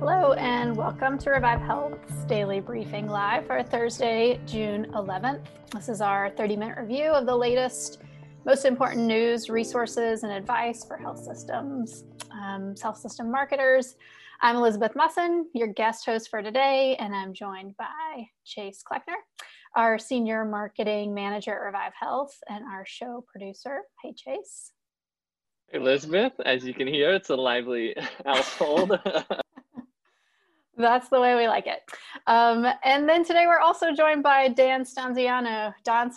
Hello and welcome to Revive Health's Daily Briefing Live for Thursday, June 11th. This is our 30-minute review of the latest, most important news, resources, and advice for health systems, health system marketers. I'm Elizabeth Musson, your guest host for today, and I'm joined by Chase Kleckner, our Senior Marketing Manager at Revive Health and our show producer. Hey, Chase. Hey, Elizabeth, as you can hear, it's a lively household. That's the way we like it. And then today we're also joined by Don Stanziano,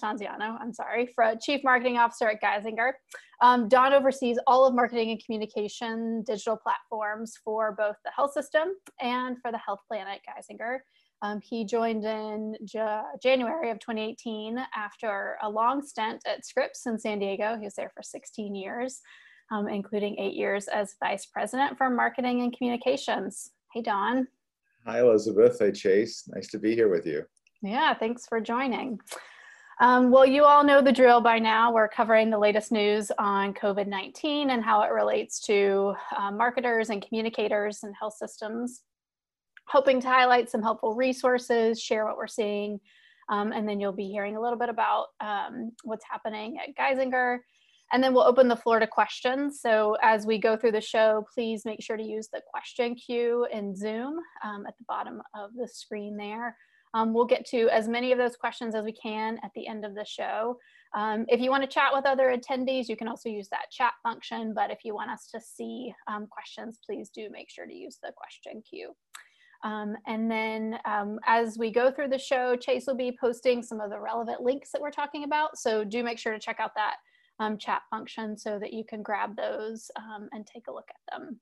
Chief Marketing Officer at Geisinger. Don oversees all of marketing and communication digital platforms for both the health system and for the health plan at Geisinger. He joined in January of 2018 after a long stint at Scripps in San Diego. He was there for 16 years, including 8 years as Vice President for Marketing and Communications. Hey, Don. Hi, Elizabeth. Hey, Chase. Nice to be here with you. Yeah, thanks for joining. Well, you all know the drill by now. We're covering the latest news on COVID-19 and how it relates to marketers and communicators and health systems, hoping to highlight some helpful resources, share what we're seeing, and then you'll be hearing a little bit about what's happening at Geisinger. And then we'll open the floor to questions. So as we go through the show, please make sure to use the question queue in Zoom at the bottom of the screen there. We'll get to as many of those questions as we can at the end of the show. If you want to chat with other attendees, you can also use that chat function. But if you want us to see questions, please do make sure to use the question queue. And then as we go through the show, Chase will be posting some of the relevant links that we're talking about. So do make sure to check out that chat function so that you can grab those and take a look at them.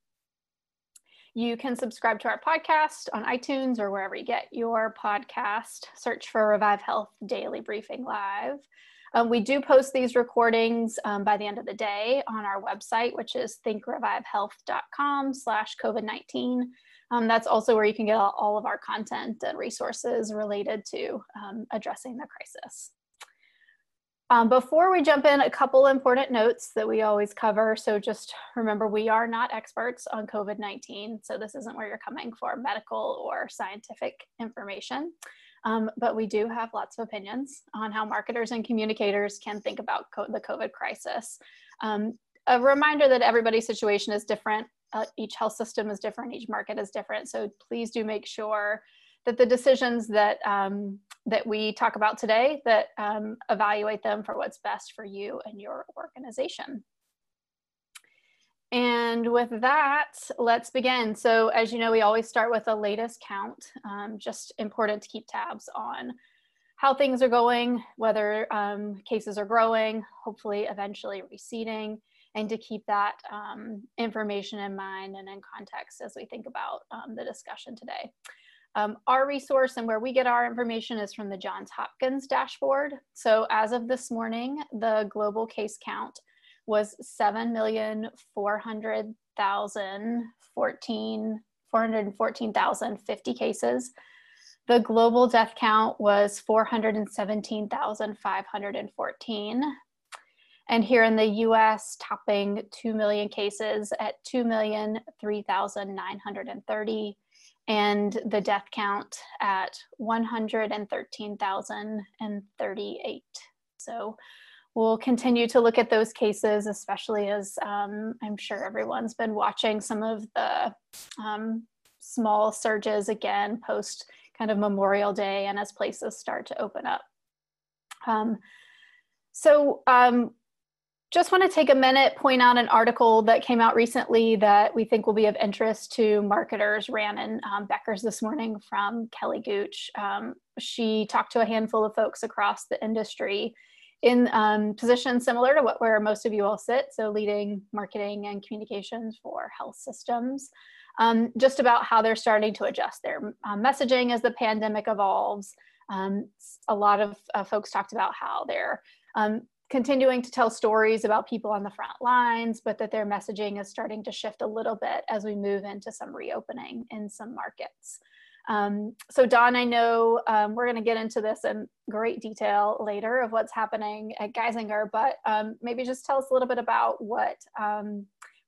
You can subscribe to our podcast on iTunes or wherever you get your podcast. Search for Revive Health Daily Briefing Live. We do post these recordings by the end of the day on our website, which is thinkrevivehealth.com/COVID-19. That's also where you can get all of our content and resources related to addressing the crisis. Before we jump in, a couple important notes that we always cover. So just remember, we are not experts on COVID-19. So this isn't where you're coming for medical or scientific information. But we do have lots of opinions on how marketers and communicators can think about the COVID crisis. A reminder that everybody's situation is different. Each health system is different. Each market is different. So please do make sure that the decisions that that we talk about today, that evaluate them for what's best for you and your organization. And with that, let's begin. So as you know, we always start with the latest count. Just important to keep tabs on how things are going, whether cases are growing, hopefully eventually receding, and to keep that information in mind and in context as we think about the discussion today. Our resource and where we get our information is from the Johns Hopkins dashboard. So as of this morning, the global case count was 414,050 cases. The global death count was 417,514. And here in the US, topping 2 million cases at 2,003,930. And the death count at 113,038. So we'll continue to look at those cases, especially as I'm sure everyone's been watching some of the small surges again post kind of Memorial Day and as places start to open up. Just want to take a minute, point out an article that came out recently that we think will be of interest to marketers. Ran in Becker's this morning from Kelly Gooch. She talked to a handful of folks across the industry in positions similar to where most of you all sit, so leading marketing and communications for health systems, just about how they're starting to adjust their messaging as the pandemic evolves. A lot of folks talked about how they're continuing to tell stories about people on the front lines, but that their messaging is starting to shift a little bit as we move into some reopening in some markets. So Don, I know we're going to get into this in great detail later of what's happening at Geisinger, but maybe just tell us a little bit about what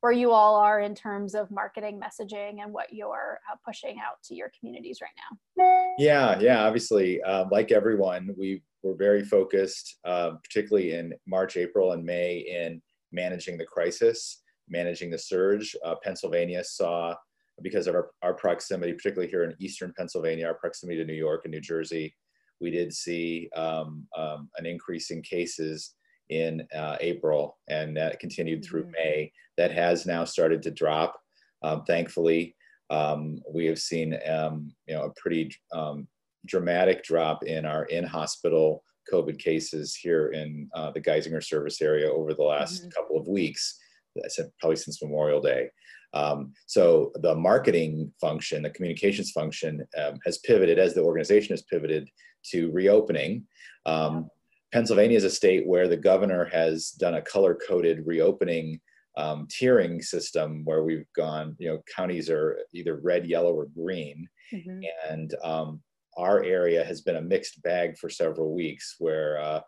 where you all are in terms of marketing messaging and what you're pushing out to your communities right now. Yeah. Obviously, like everyone, we were very focused, particularly in March, April, and May, in managing the crisis, managing the surge. Pennsylvania saw, because of our proximity, particularly here in Eastern Pennsylvania, our proximity to New York and New Jersey, we did see an increase in cases in April, and that continued through May. That has now started to drop. Thankfully, we have seen a pretty dramatic drop in our in-hospital COVID cases here in the Geisinger service area over the last couple of weeks. I said probably since Memorial Day. So the marketing function, the communications function has pivoted, as the organization has pivoted, to reopening. Pennsylvania is a state where the governor has done a color-coded reopening tiering system, where we've gone, counties are either red, yellow, or green. And our area has been a mixed bag for several weeks, where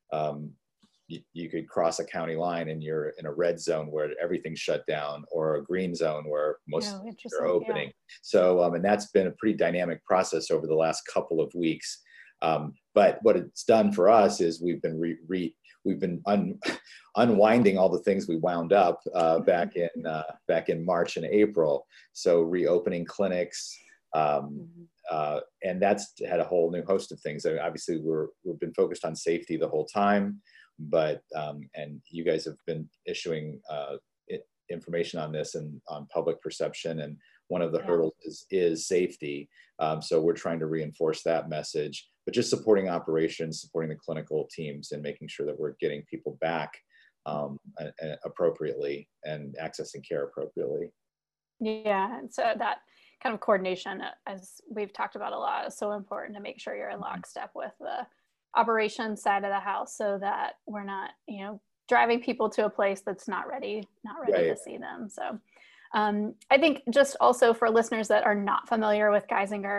you could cross a county line and you're in a red zone where everything's shut down, or a green zone where most are opening. So, and that's been a pretty dynamic process over the last couple of weeks. But what it's done for us is we've been unwinding all the things we wound up back in March and April. So reopening clinics, and that's had a whole new host of things. Obviously, we've been focused on safety the whole time, but and you guys have been issuing information on this and on public perception, and one of the hurdles is safety. So we're trying to reinforce that message, but just supporting operations, supporting the clinical teams, and making sure that we're getting people back appropriately and accessing care appropriately. Yeah, and so that kind of coordination, as we've talked about a lot, is so important to make sure you're in lockstep with the operations side of the house, so that we're not, driving people to a place that's not ready to see them. So I think just also for listeners that are not familiar with Geisinger,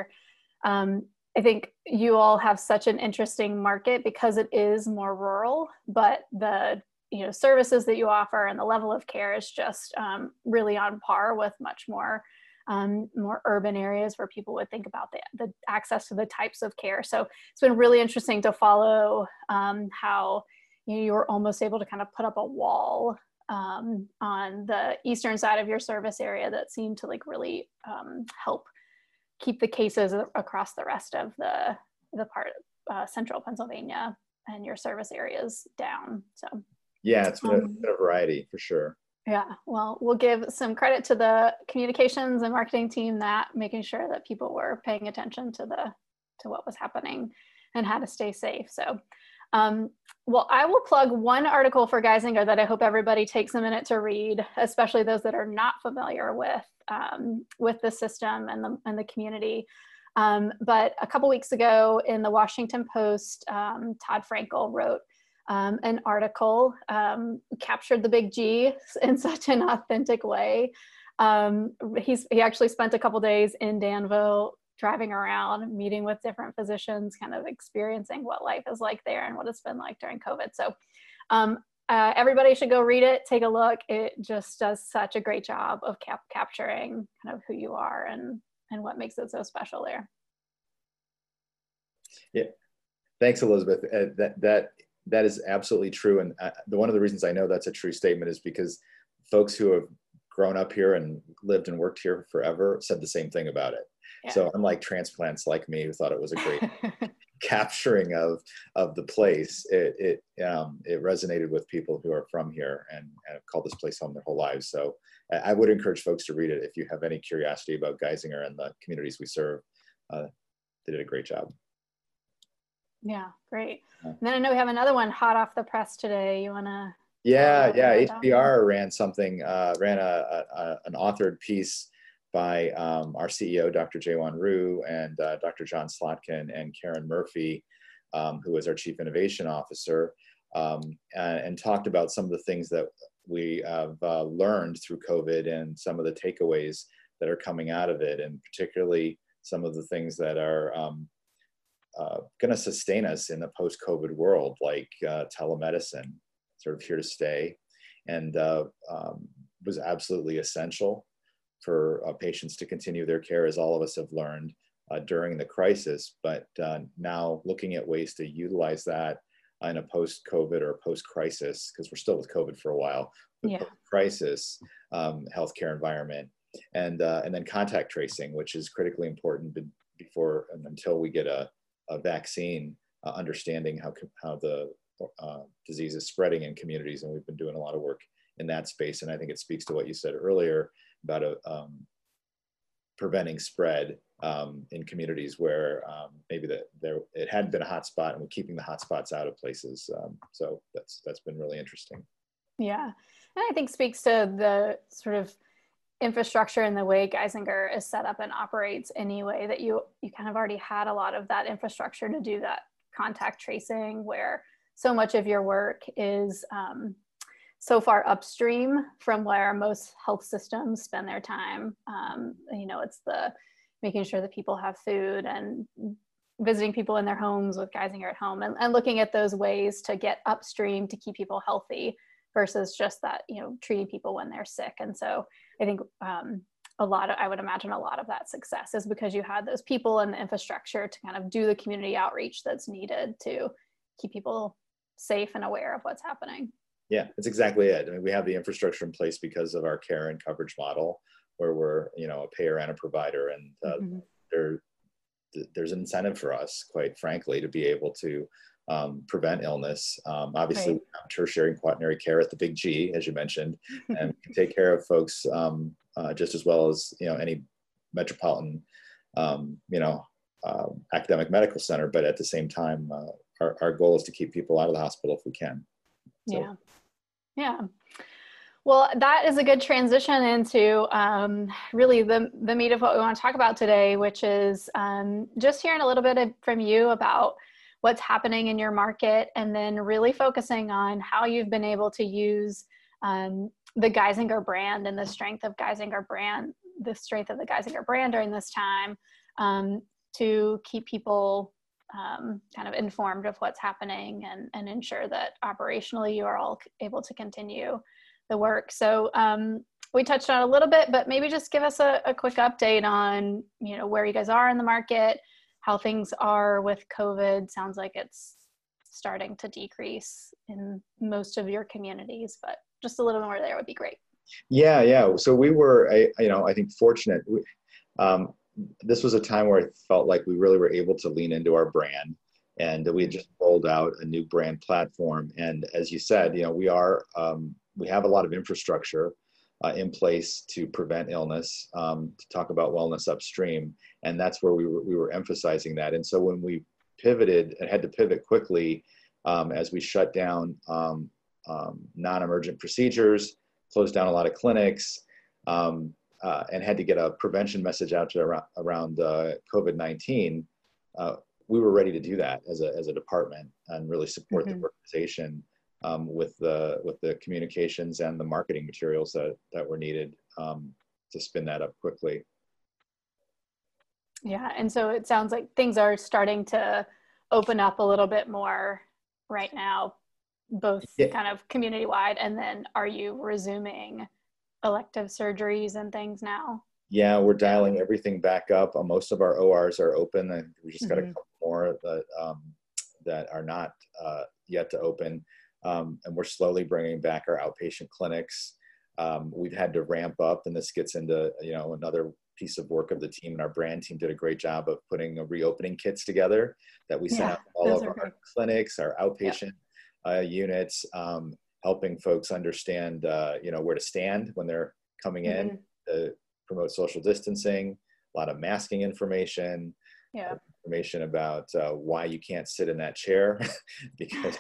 I think you all have such an interesting market because it is more rural, but the services that you offer and the level of care is just really on par with much more urban areas where people would think about the access to the types of care. So it's been really interesting to follow how you were almost able to kind of put up a wall on the eastern side of your service area that seemed to really help keep the cases across the rest of the part of central Pennsylvania and your service areas down. So yeah, it's been a variety for sure. Yeah, well, we'll give some credit to the communications and marketing team that making sure that people were paying attention to what was happening and how to stay safe. So well, I will plug one article for Geisinger that I hope everybody takes a minute to read, especially those that are not familiar with the system and the community. But a couple weeks ago in the Washington Post, Todd Frankel wrote an article, captured the big G in such an authentic way. He actually spent a couple days in Danville, driving around, meeting with different physicians, kind of experiencing what life is like there and what it's been like during COVID. So everybody should go read it, take a look. It just does such a great job of capturing kind of who you are and what makes it so special there. Yeah, thanks, Elizabeth. That is absolutely true. And one of the reasons I know that's a true statement is because folks who have grown up here and lived and worked here forever said the same thing about it. Yeah. So unlike transplants like me who thought it was a great capturing of the place, it resonated with people who are from here and have called this place home their whole lives. So I would encourage folks to read it if you have any curiosity about Geisinger and the communities we serve. They did a great job. Yeah, great. And then I know we have another one hot off the press today. You want to? Yeah. HBR ran something, an authored piece by our CEO, Dr. Jaewon Ryu, and Dr. John Slotkin and Karen Murphy, who is our Chief Innovation Officer, and talked about some of the things that we have learned through COVID and some of the takeaways that are coming out of it, and particularly some of the things that are going to sustain us in the post-COVID world, like telemedicine, sort of here to stay, and was absolutely essential for patients to continue their care, as all of us have learned during the crisis. But now looking at ways to utilize that in a post-COVID or post-crisis, because we're still with COVID for a while, but post-crisis healthcare environment, and then contact tracing, which is critically important before and until we get a vaccine, understanding how the disease is spreading in communities. And we've been doing a lot of work in that space. And I think it speaks to what you said earlier about preventing spread in communities where maybe it hadn't been a hot spot, and we're keeping the hot spots out of places. So that's been really interesting. Yeah, and I think speaks to the sort of infrastructure and the way Geisinger is set up and operates anyway, that you kind of already had a lot of that infrastructure to do that contact tracing, where so much of your work is so far upstream from where most health systems spend their time. It's the making sure that people have food and visiting people in their homes with Geisinger at Home, and looking at those ways to get upstream to keep people healthy versus just that, treating people when they're sick. And so I think I would imagine a lot of that success is because you had those people and the infrastructure to kind of do the community outreach that's needed to keep people safe and aware of what's happening. Yeah, that's exactly it. I mean, we have the infrastructure in place because of our care and coverage model, where we're, a payer and a provider, and there's an incentive for us, quite frankly, to be able to prevent illness. Obviously, we have tertiary and quaternary care at the big G, as you mentioned, and can take care of folks just as well as any metropolitan, academic medical center. But at the same time, our goal is to keep people out of the hospital if we can. So. Yeah. Well, that is a good transition into really the meat of what we want to talk about today, which is just hearing a little bit from you about what's happening in your market, and then really focusing on how you've been able to use the Geisinger brand and the strength of the Geisinger brand during this time to keep people kind of informed of what's happening and ensure that operationally you are all able to continue the work. So we touched on it a little bit, but maybe just give us a quick update on, where you guys are in the market, how things are with COVID. Sounds like it's starting to decrease in most of your communities, but just a little more there would be great. Yeah. So we were, I think fortunate. This was a time where I felt like we really were able to lean into our brand, and we had just rolled out a new brand platform. And as you said, we have a lot of infrastructure in place to prevent illness, to talk about wellness upstream. And that's where we were emphasizing that. And so when we pivoted and had to pivot quickly, as we shut down non-emergent procedures, closed down a lot of clinics, and had to get a prevention message out to around COVID-19, we were ready to do that as a department and really support the organization with the communications and the marketing materials that were needed to spin that up quickly. Yeah, and so it sounds like things are starting to open up a little bit more right now, both kind of community-wide, and then are you resuming elective surgeries and things now? Yeah, we're dialing everything back up. Most of our ORs are open, and we just got a couple more that are not yet to open. And we're slowly bringing back our outpatient clinics. We've had to ramp up, and this gets into another piece of work of the team, and our brand team did a great job of putting reopening kits together that we sent out to all of our clinics, our outpatient units, helping folks understand where to stand when they're coming in, to promote social distancing, a lot of masking information, information about why you can't sit in that chair, because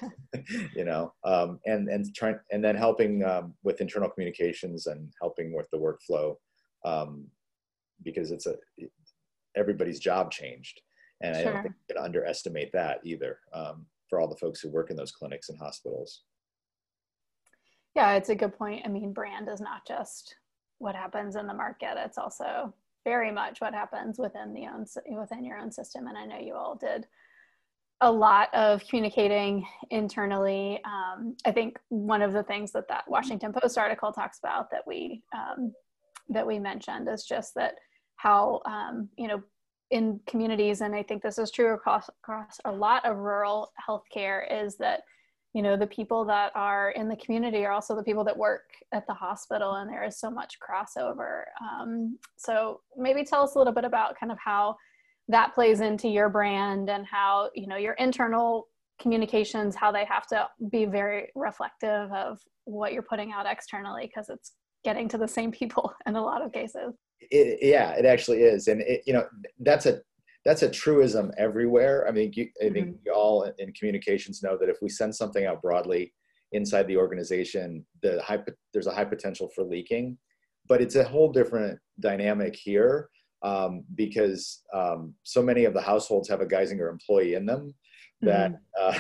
and then helping with internal communications and helping with the workflow, because everybody's job changed, and I don't think you can underestimate that either, for all the folks who work in those clinics and hospitals. Yeah, it's a good point. I mean, brand is not just what happens in the market; it's also very much what happens within your own system. And I know you all did a lot of communicating internally. I think one of the things that Washington Post article talks about that we mentioned is just that how, in communities, and I think this is true across a lot of rural healthcare, is that, the people that are in the community are also the people that work at the hospital, and there is so much crossover. So maybe tell us a little bit about kind of how that plays into your brand, and how, your internal communications, how they have to be very reflective of what you're putting out externally, because it's getting to the same people in a lot of cases. It actually is. And that's a truism everywhere. I mean, I think you all in communications know that if we send something out broadly inside the organization, there's a high potential for leaking. But it's a whole different dynamic here, because so many of the households have a Geisinger employee in them that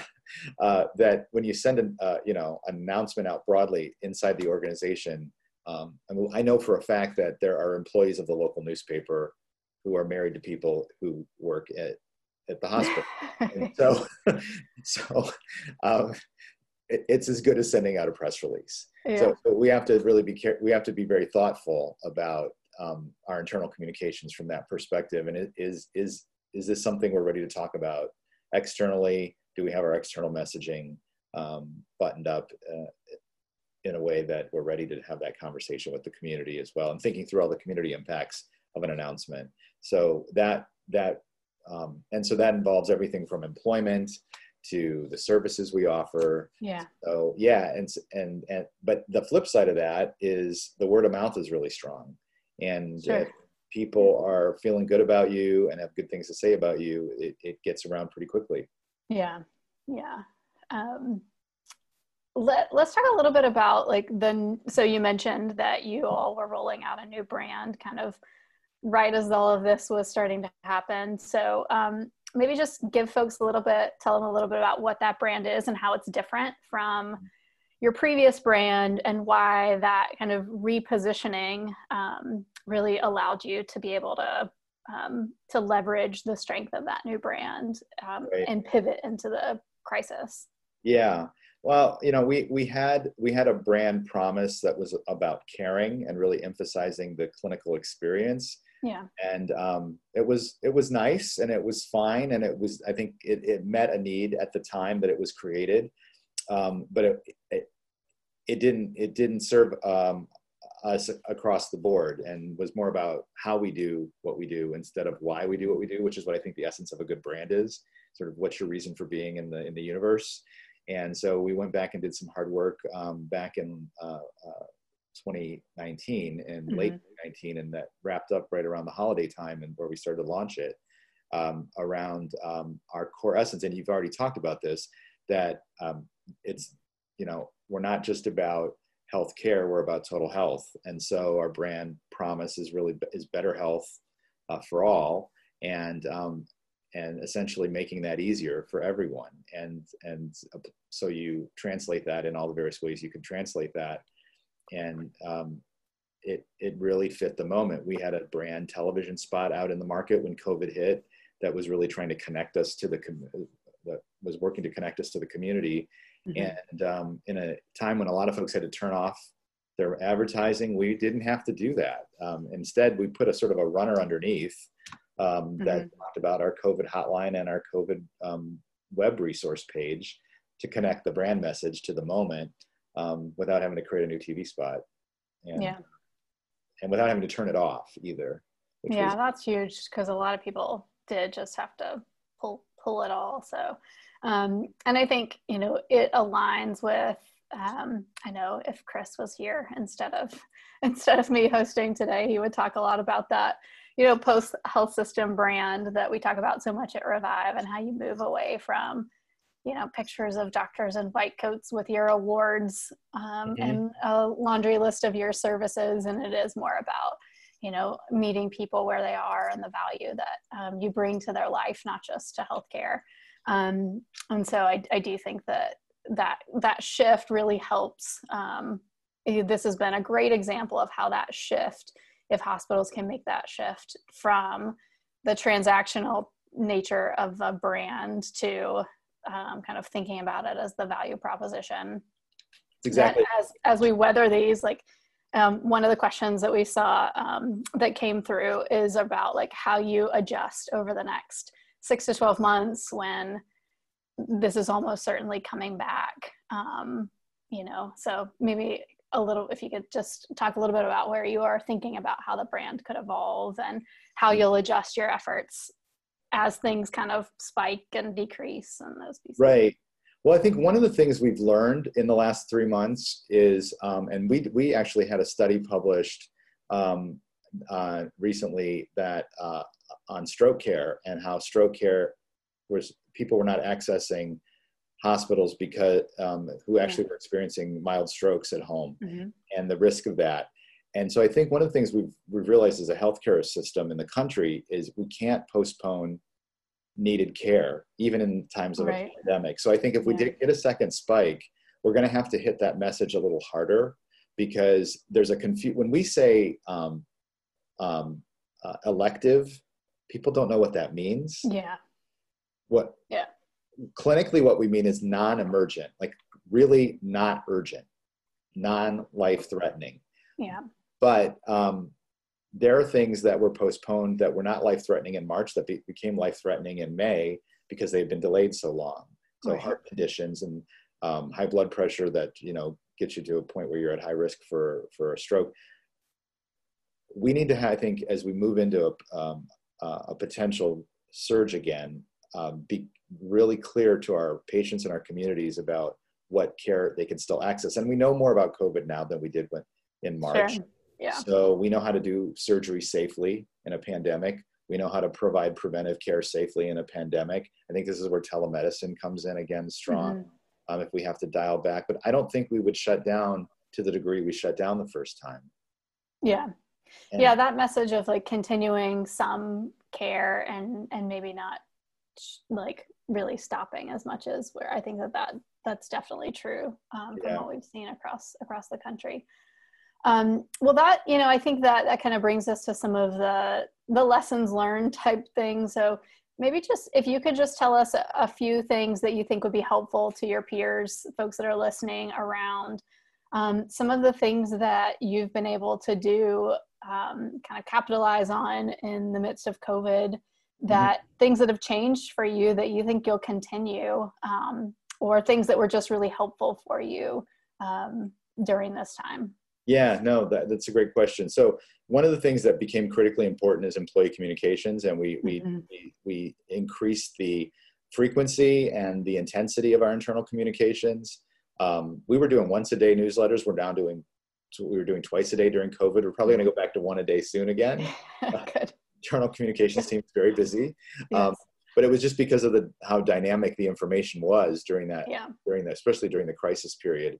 that when you send an announcement out broadly inside the organization, I know for a fact that there are employees of the local newspaper who are married to people who work at the hospital. And so it's as good as sending out a press release. Yeah. So we have to really we have to be very thoughtful about our internal communications from that perspective. And is this something we're ready to talk about externally? Do we have our external messaging buttoned up in a way that we're ready to have that conversation with the community as well, and thinking through all the community impacts of an announcement? So that involves everything from employment to the services we offer. Yeah. So yeah, and but the flip side of that is the word of mouth is really strong, and sure. If people are feeling good about you and have good things to say about you, it gets around pretty quickly. Yeah. Let's talk a little bit about so you mentioned that you all were rolling out a new brand kind of right as all of this was starting to happen. So maybe just tell them a little bit about what that brand is and how it's different from your previous brand, and why that kind of repositioning really allowed you to be able to leverage the strength of that new brand right. and pivot into the crisis. Yeah. Well, we had a brand promise that was about caring and really emphasizing the clinical experience. Yeah. And it was nice, and it was fine, and I think it met a need at the time that it was created, but it didn't serve us across the board, and was more about how we do what we do instead of why we do what we do, which is what I think the essence of a good brand is. Sort of what's your reason for being in the universe. And so we went back and did some hard work back in 2019 and late 2019, and that wrapped up right around the holiday time, and where we started to launch it around our core essence. And you've already talked about this, that it's, we're not just about healthcare, we're about total health. And so our brand promise is better health for all, and essentially making that easier for everyone. And so you translate that in all the various ways you can translate that. And it really fit the moment. We had a brand television spot out in the market when COVID hit that was really trying to connect us to working to connect us to the community. And in a time when a lot of folks had to turn off their advertising, we didn't have to do that. Instead, we put a sort of a runner underneath that talked about our COVID hotline and our COVID web resource page to connect the brand message to the moment, without having to create a new TV spot. And without having to turn it off either. That's huge, because a lot of people did just have to pull it all. So, and I think, it aligns with, I know if Chris was here instead of me hosting today, he would talk a lot about that, post health system brand that we talk about so much at Revive, and how you move away from, pictures of doctors in white coats with your awards and a laundry list of your services. And it is more about, meeting people where they are, and the value that you bring to their life, not just to healthcare. And so I do think that shift really helps. This has been a great example of how that shift, if hospitals can make that shift from the transactional nature of a brand to kind of thinking about it as the value proposition. Exactly. That as we weather these, like one of the questions that we saw that came through is about like how you adjust over the next 6 to 12 months when this is almost certainly coming back. You know, so maybe a little, if you could just talk a little bit about where you are thinking about how the brand could evolve and how you'll adjust your efforts as things kind of spike and decrease and those pieces. Right. Well, I think one of the things we've learned in the last 3 months is, and we actually had a study published recently that on stroke care, and how stroke care was, people were not accessing hospitals because who actually were experiencing mild strokes at home, and the risk of that. And so I think one of the things we've realized as a healthcare system in the country is we can't postpone needed care, even in times of a pandemic. So I think if we did get a second spike, we're going to have to hit that message a little harder, because there's a when we say elective, people don't know what that means. Clinically, what we mean is non-emergent, like really not urgent, non-life-threatening. But there are things that were postponed that were not life-threatening in March that became life-threatening in May because they've been delayed so long. So heart conditions and high blood pressure that, you know, gets you to a point where you're at high risk for a stroke. We need to have, I think, as we move into a potential surge again, be really clear to our patients and our communities about what care they can still access. And we know more about COVID now than we did in March. So we know how to do surgery safely in a pandemic. We know how to provide preventive care safely in a pandemic. I think this is where telemedicine comes in again strong, if we have to dial back. But I don't think we would shut down to the degree we shut down the first time. That message of like continuing some care and maybe not like really stopping as much as where I think that's definitely true from what we've seen across the country. Well, that, you know, I think that kind of brings us to some of the lessons learned type thing. So maybe just, if you could just tell us a few things that you think would be helpful to your peers, folks that are listening, around some of the things that you've been able to do, kind of capitalize on in the midst of COVID, that things that have changed for you that you think you'll continue, or things that were just really helpful for you during this time. Yeah, no, that's a great question. So one of the things that became critically important is employee communications, and we increased the frequency and the intensity of our internal communications. We were doing once a day newsletters. We were doing twice a day during COVID. We're probably going to go back to one a day soon again. Good. Internal communications team is very busy. But it was just because of how dynamic the information was during that, especially during the crisis period.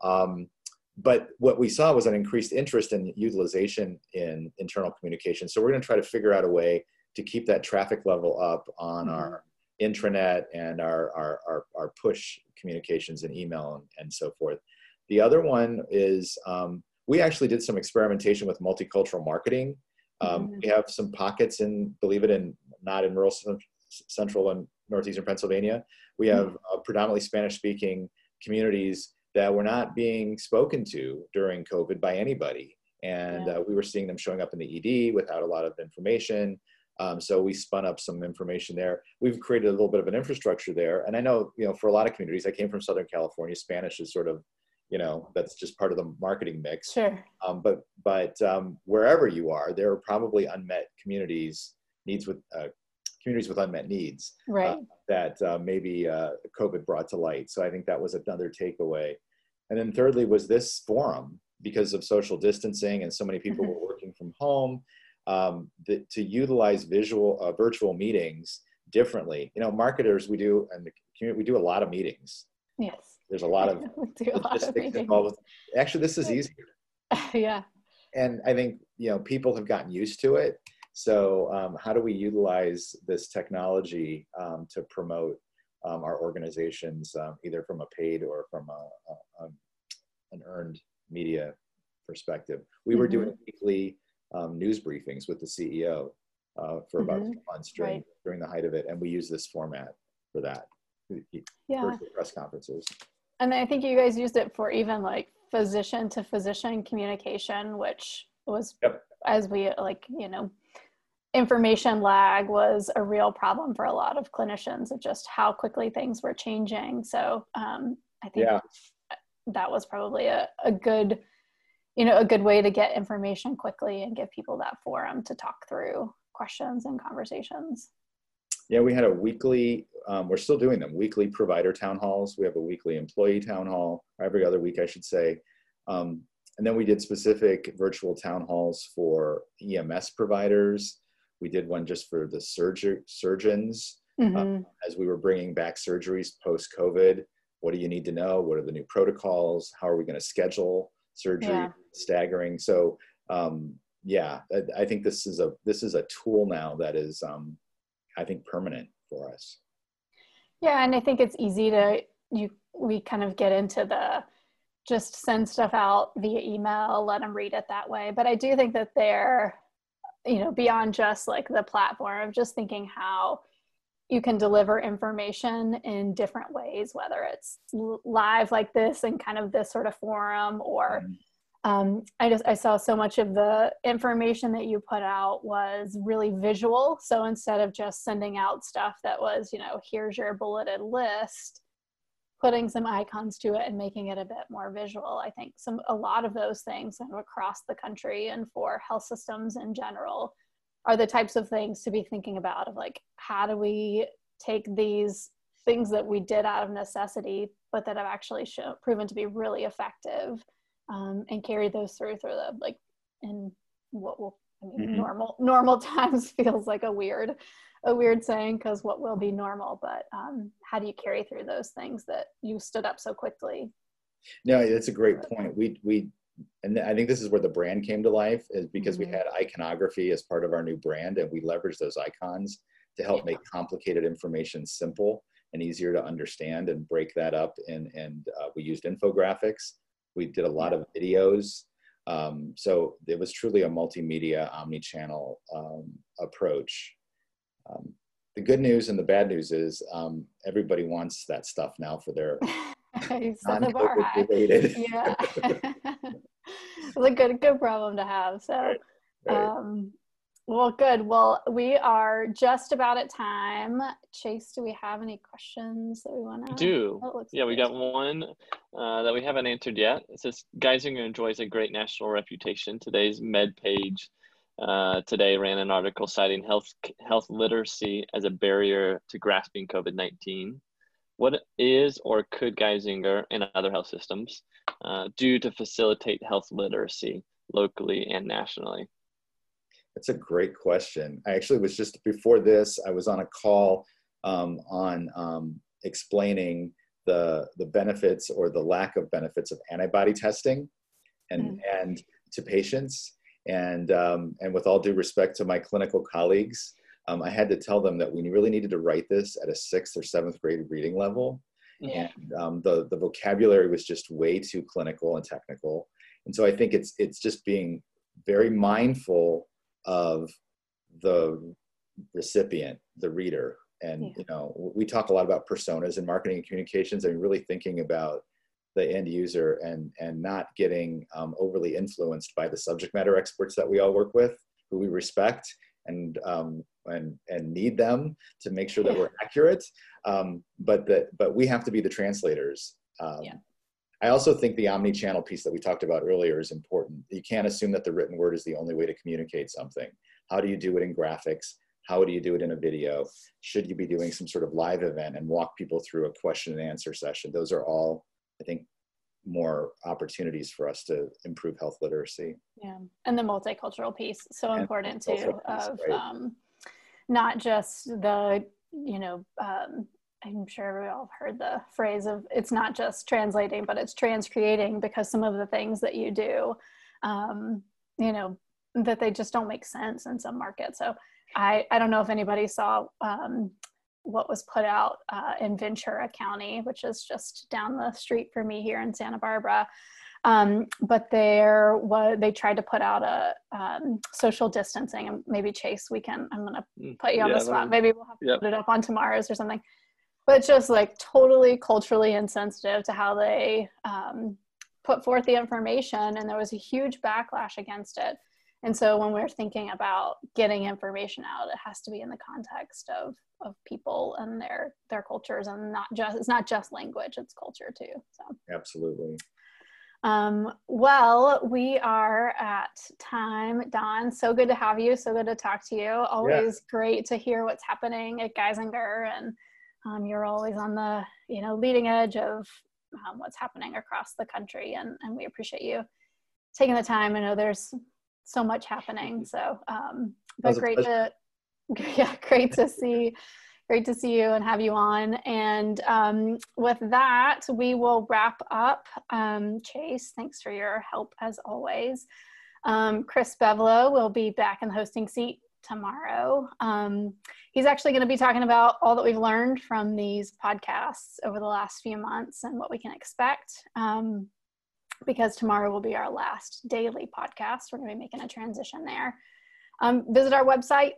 But what we saw was an increased interest in utilization in internal communication. So we're going to try to figure out a way to keep that traffic level up on our intranet and our push communications and email and so forth. The other one is we actually did some experimentation with multicultural marketing. We have some pockets not in rural central and northeastern Pennsylvania. We have predominantly Spanish-speaking communities that were not being spoken to during COVID by anybody. And we were seeing them showing up in the ED without a lot of information. So we spun up some information there. We've created a little bit of an infrastructure there. And I know, you know, for a lot of communities, I came from Southern California, Spanish is sort of, you know, that's just part of the marketing mix. But wherever you are, there are probably unmet communities with unmet needs that maybe COVID brought to light. So I think that was another takeaway. And then thirdly was this forum, because of social distancing and so many people were working from home, to utilize virtual meetings differently. You know, marketers, we do a lot of meetings. There's a lot of logistics involved. Actually, this is easier. And I think, you know, people have gotten used to it. So how do we utilize this technology to promote our organizations, either from a paid or from an earned media perspective? We were doing weekly news briefings with the CEO for about Mhm. 2 months during the height of it. And we use this format for that, Yeah. virtual press conferences. And I think you guys used it for even like physician to physician communication, which was, Yep. as we information lag was a real problem for a lot of clinicians of just how quickly things were changing. So I think that was probably a good, a good way to get information quickly and give people that forum to talk through questions and conversations. Yeah, we had a weekly, we're still doing them, weekly provider town halls. We have a weekly employee town hall, every other week, I should say. And then we did specific virtual town halls for EMS providers. We did one just for the surgeons as we were bringing back surgeries post-COVID. What do you need to know? What are the new protocols? How are we going to schedule surgery? Yeah. Staggering. So I think this is a tool now that is, I think, permanent for us. Yeah, and I think it's easy we kind of get into the just send stuff out via email, let them read it that way. But I do think that they're, beyond just like the platform of just thinking how you can deliver information in different ways, whether it's live like this and kind of this sort of forum, or I saw so much of the information that you put out was really visual. So instead of just sending out stuff that was, here's your bulleted list, putting some icons to it and making it a bit more visual. I think a lot of those things across the country and for health systems in general are the types of things to be thinking about of like, how do we take these things that we did out of necessity, but that have actually proven to be really effective, and carry those through the, like, in what will, normal times feels like a weird saying, because what will be normal, but how do you carry through those things that you stood up so quickly? No, that's a great point. And I think this is where the brand came to life, is because we had iconography as part of our new brand, and we leveraged those icons to help make complicated information simple and easier to understand and break that up. And we used infographics. We did a lot of videos. So it was truly a multimedia, omni-channel approach. The good news and the bad news is everybody wants that stuff now for their non-COVID related. Yeah. It's a good problem to have. So, right. Well, good. Well, we are just about at time. Chase, do we have any questions that we want to? We got one that we haven't answered yet. It says, Geisinger enjoys a great national reputation. Today's MedPage today ran an article citing health literacy as a barrier to grasping COVID-19. What is or could Geisinger and other health systems do to facilitate health literacy locally and nationally? That's a great question. I actually was just before this, I was on a call on explaining the benefits or the lack of benefits of antibody testing and to patients. And with all due respect to my clinical colleagues, I had to tell them that we really needed to write this at a 6th or 7th grade reading level. Yeah. And the vocabulary was just way too clinical and technical. And so I think it's just being very mindful of the recipient, the reader. And, we talk a lot about personas in marketing and communications, and really thinking about the end user and not getting overly influenced by the subject matter experts that we all work with, who we respect and need them to make sure that we're accurate. But we have to be the translators. I also think the omni-channel piece that we talked about earlier is important. You can't assume that the written word is the only way to communicate something. How do you do it in graphics? How do you do it in a video? Should you be doing some sort of live event and walk people through a question and answer session? Those are all, I think, more opportunities for us to improve health literacy. Yeah, and the multicultural piece, so important too, of not just the, I'm sure we all heard the phrase of it's not just translating, but it's transcreating, because some of the things that you do, that they just don't make sense in some markets. So I don't know if anybody saw what was put out in Ventura County, which is just down the street from me here in Santa Barbara. But they tried to put out a social distancing, and maybe Chase, I'm going to put you on the spot. Maybe we'll have to put it up on tomorrow's or something. But just like totally culturally insensitive to how they put forth the information, and there was a huge backlash against it. And so when we're thinking about getting information out, it has to be in the context of people and their cultures, and it's not just language, it's culture too. So absolutely. Well, we are at time. Don, so good to have you. So good to talk to you. Always great to hear what's happening at Geisinger, and you're always on the leading edge of what's happening across the country, and we appreciate you taking the time. I know there's so much happening, so but great to see you and have you on. And with that, we will wrap up. Chase, thanks for your help as always. Chris Bevlow will be back in the hosting seat tomorrow. He's actually going to be talking about all that we've learned from these podcasts over the last few months and what we can expect, because tomorrow will be our last daily podcast. We're going to be making a transition there. Visit our website,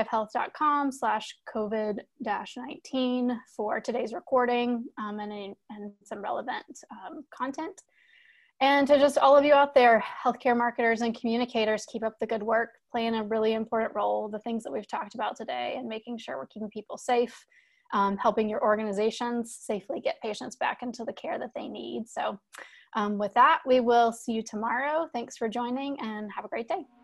thinkrevivehealth.com/COVID-19 for today's recording and some relevant content. And to just all of you out there, healthcare marketers and communicators, keep up the good work, playing a really important role, the things that we've talked about today, and making sure we're keeping people safe, helping your organizations safely get patients back into the care that they need. So with that, we will see you tomorrow. Thanks for joining, and have a great day.